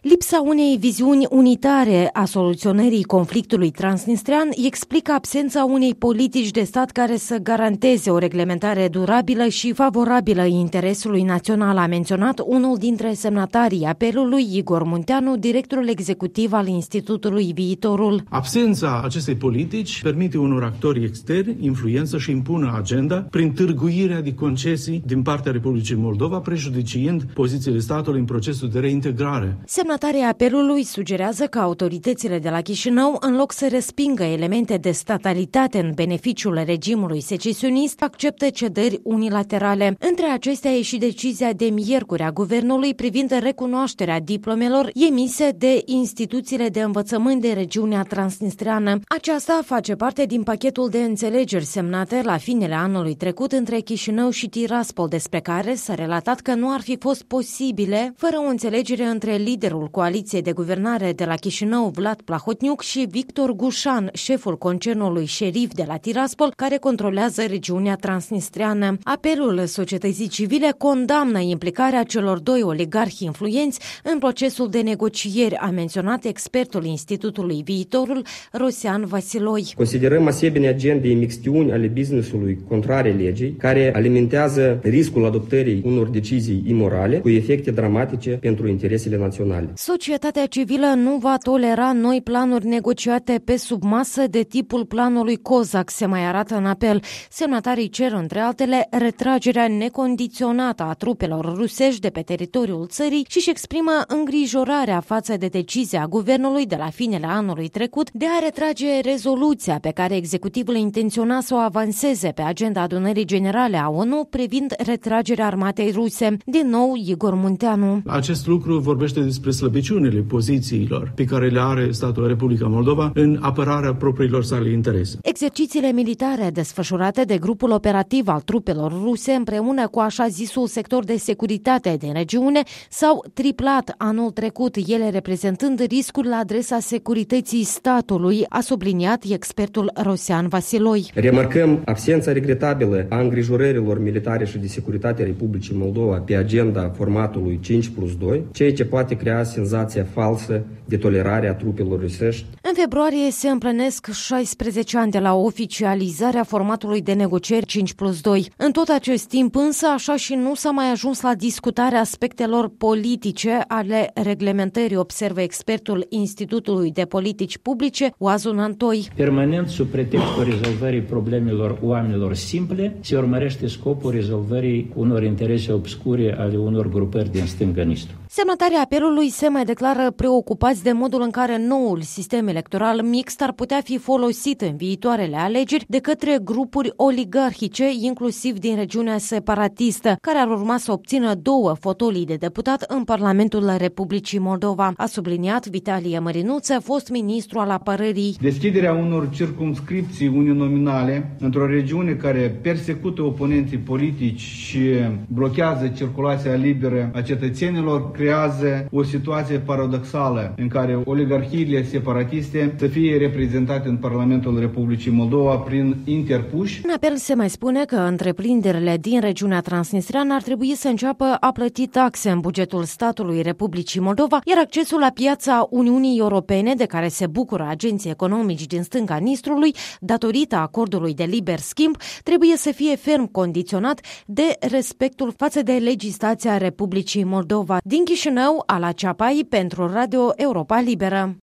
Lipsa unei viziuni unitare a soluționării conflictului transnistrean explică absența unei politici de stat care să garanteze o reglementare durabilă și favorabilă interesului național, a menționat unul dintre semnatarii apelului, Igor Munteanu, directorul executiv al Institutului Viitorul. Absența acestei politici permite unor actori externi influență și impună agenda prin târguirea de concesii din partea Republicii Moldova, prejudiciind pozițiile statului în procesul de reintegrare. Semnatarii apelului sugerează că autoritățile de la Chișinău, în loc să respingă elemente de statalitate în beneficiul regimului secesionist, acceptă cedări unilaterale. Între acestea e și decizia de miercuri a guvernului privind recunoașterea diplomelor emise de instituțiile de învățământ de regiunea transnistreană. Aceasta face parte din pachetul de înțelegeri semnate la finele anului trecut între Chișinău și Tiraspol, despre care s-a relatat că nu ar fi fost posibile fără o înțelegere între liderul coaliției de guvernare de la Chișinău, Vlad Plahotniuc, și Victor Gușan, șeful concernului Șerif de la Tiraspol, care controlează regiunea transnistreană. Apelul societății civile condamnă implicarea celor doi oligarhi influenți în procesul de negocieri, a menționat expertul Institutului Viitorul, Rosean Vasiloi. Considerăm asemenea agende imixtiuni ale businessului contrare legii, care alimentează riscul adoptării unor decizii imorale cu efecte dramatice pentru interesele naționale. Societatea civilă nu va tolera noi planuri negociate pe sub masă de tipul planului COSAC, se mai arată în apel. Semnatarii cer, între altele, retragerea necondiționată a trupelor rusești de pe teritoriul țării și-și exprimă îngrijorarea față de decizia guvernului de la finele anului trecut de a retrage rezoluția pe care executivul intenționa să o avanseze pe agenda adunării generale a ONU privind retragerea armatei ruse. Din nou, Igor Munteanu. Acest lucru vorbește despre slăbiciunile pozițiilor pe care le are statul Republica Moldova în apărarea propriilor sale interese. Exercițiile militare desfășurate de grupul operativ al trupelor ruse împreună cu așa zisul sector de securitate din regiune s-au triplat anul trecut, ele reprezentând riscuri la adresa securității statului, a subliniat expertul Rosean Vasiloi. Remarcăm absența regretabilă a îngrijorărilor militare și de securitate a Republicii Moldova pe agenda formatului 5+2, ceea ce poate crea senzația falsă de tolerare a trupelor rusești. În februarie se împlinesc 16 ani de la oficializarea formatului de negocieri 5+2. În tot acest timp însă, așa și nu s-a mai ajuns la discutarea aspectelor politice ale reglementării, observă expertul Institutului de Politici Publice, Oazun Antoi. Permanent, sub pretextul rezolvării problemelor oamenilor simple, se urmărește scopul rezolvării unor interese obscure ale unor grupări din stânga-nistru. Semnatarii apelului se mai declară preocupați de modul în care noul sistem electoral mixt ar putea fi folosit în viitoarele alegeri de către grupuri oligarhice, inclusiv din regiunea separatistă, care ar urma să obțină 2 fotolii de deputat în Parlamentul Republicii Moldova, a subliniat Vitalie Mărinuță, fost ministru al apărării. Deschiderea unor circumscripții uninominale într-o regiune care persecută oponenții politici și blochează circulația liberă a cetățenilor creează o situație paradoxală în care oligarhiile separatiste să fie reprezentate în Parlamentul Republicii Moldova prin interpuși. În apel se mai spune că întreprinderile din regiunea transnistreană ar trebui să înceapă a plăti taxe în bugetul statului Republicii Moldova, iar accesul la piața Uniunii Europene, de care se bucură agenții economici din stânga Nistrului, datorită acordului de liber schimb, trebuie să fie ferm condiționat de respectul față de legislația Republicii Moldova. Din Chișinău, Ala Ceapai, pentru Radio Europa Liberă.